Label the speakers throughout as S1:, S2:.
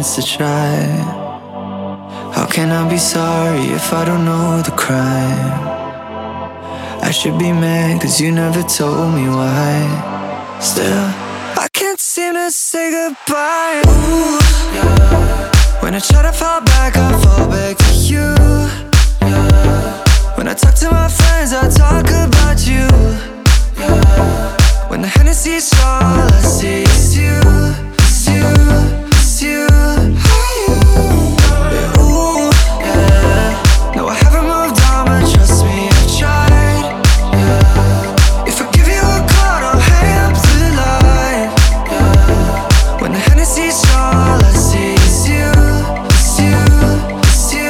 S1: chance to try. How can I be sorry if I don't know the crime? I should be mad cause you never told me why. Still, I can't seem to say goodbye. Ooh, yeah. When I try to fall back, I fall back to you. Yeah. When I talk to my friends, I talk about you. Yeah. When the Hennessy's strong, all I see is you. It's you, it's you. Yeah, ooh, yeah. No, I haven't moved on, but trust me, I've tried. Yeah. If I give you a call, don't hang up the line. Yeah. When the Hennessy's strong, all I see is you. It's you, it's you.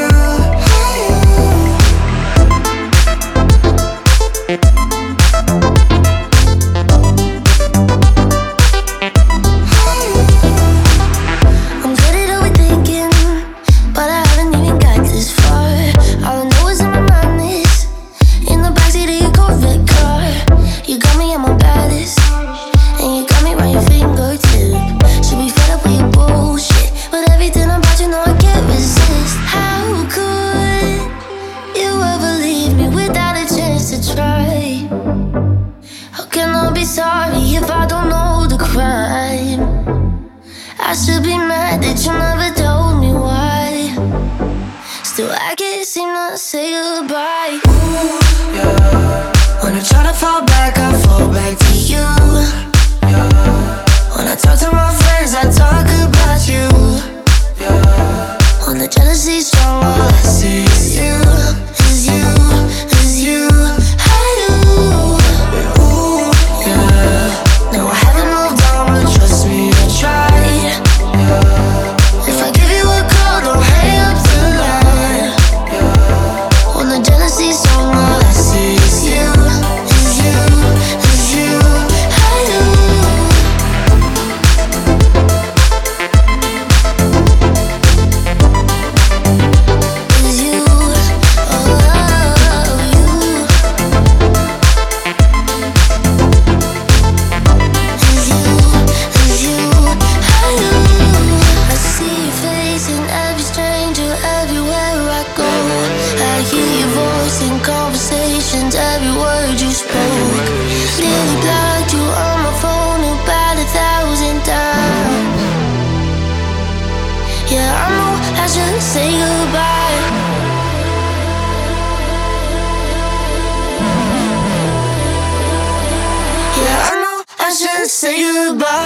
S2: I should be mad that you never told me why. Still, I can't seem to say goodbye.
S1: Ooh, yeah. When I try to fall back, I fall back to you. Yeah. When I talk to my friends, I talk about you. Yeah.
S2: When the jealousy's strong, all I see is you. Is you, is you.
S1: Ooh, yeah.
S2: No, I haven't moved on, but trust me, I tried. Yeah. If I give you a call, don't hang up the line. Yeah. When the jealousy's strong, all I see is you. Is you, is you. Is you, oh, you. Is you, is you, I see your face in every stranger, everywhere I go. I hear your voice in conversations, every word you spoke. Nearly blocked you on my phone about 1,000 times. Yeah, I know I should say goodbye. Yeah, I know I should say goodbye.